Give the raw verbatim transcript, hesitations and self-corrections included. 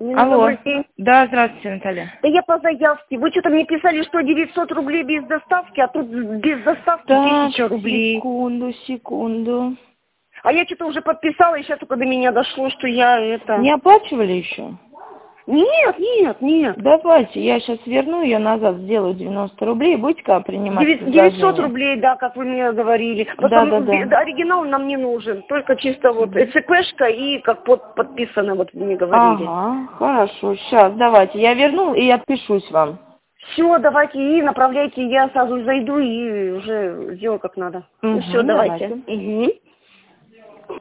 Алло. Добрый день. Да, здравствуйте, Наталья. Да я по заявке. Вы что-то мне писали, что девятьсот рублей без доставки, а тут без доставки Так, тысяча рублей. секунду, секунду. А я что-то уже подписала, и сейчас только до меня дошло, что я это... Не оплачивали еще? Нет, нет, нет. Давайте, я сейчас верну ее назад, сделаю девяносто рублей. Будете когда принимать Девять- предложение? девятьсот рублей, да, как вы мне говорили. Да, Потом да, да. бе- оригинал нам не нужен, только чисто вот СПшка и как под, подписано, вот вы мне говорили. Ага, хорошо. Сейчас, давайте. Я верну и отпишусь вам. Все, давайте и направляйте, я сразу зайду и уже сделаю как надо. Ну Угу, все, давайте. давайте. Угу.